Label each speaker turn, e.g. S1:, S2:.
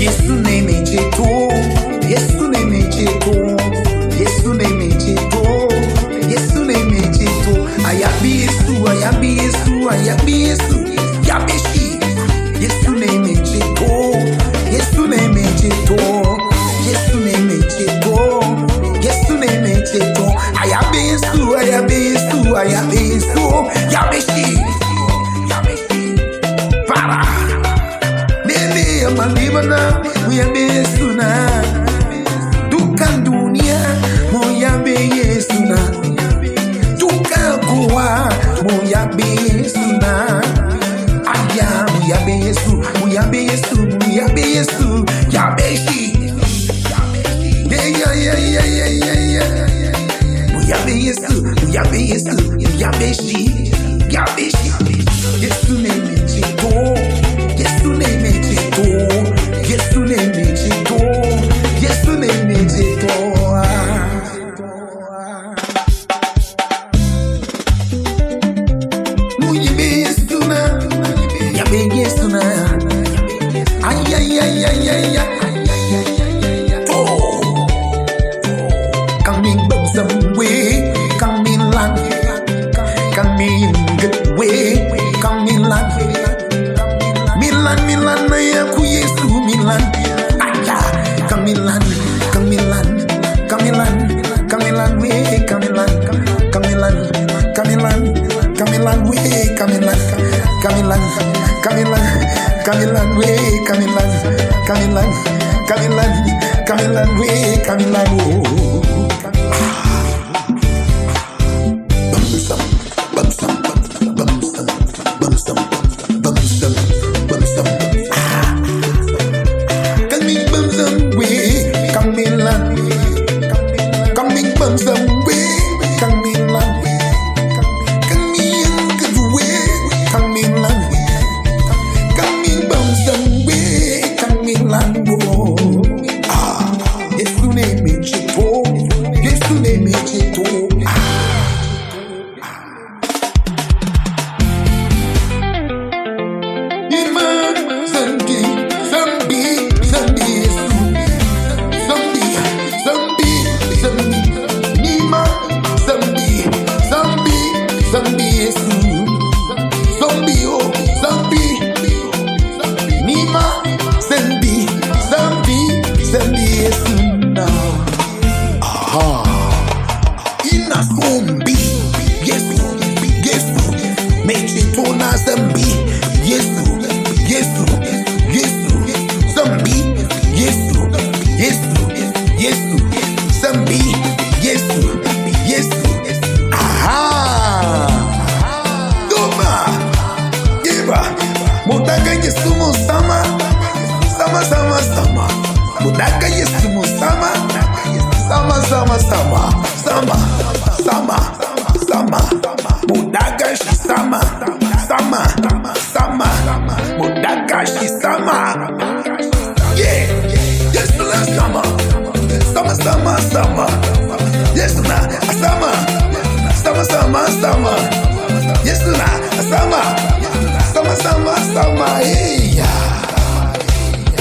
S1: Yesu name cheto, Yesu name cheto, Yesu name cheto, Yesu name cheto. Ayabi Yesu, ayabi Yesu, ayabi Yesu, yabeshi. Yesu name cheto, Yesu name cheto, Yesu name cheto, Yesu name cheto. Ayabi Yesu, ayabi Yesu, ayabi Yesu, yabeshi, yabeshi. Para. Malibana, muyabe Yesu na. Dukan dunia, muyabe Yesu na. Dukan kuwa, muyabe Yesu na. Aya, muyabe Yesu, muyabe Yesu, muyabe Yesu, yabeshi. Muyabe Yesu, muyabe Yesu, yabeshi, yabeshi. Yesu name cheto, Yesu name cheto, Yesu name cheto, Yesu name cheto. Muyabe Yesu na, yabe Yesu na. Ay ay ay ay ay ay. Coming back some way, coming land, coming good way, coming land. Milan, Milan, ya ku Yesu Milan. Aya, Kamilan, Kamilan, Kamilan, Kamilan, we Kamilan, Kamilan, Kamilan, Kamilan, we Kamilan, Kamilan, Kamilan, Kamilan, we Kamilan, Kamilan, Kamilan, Kamilan, we Kamilan. Sama.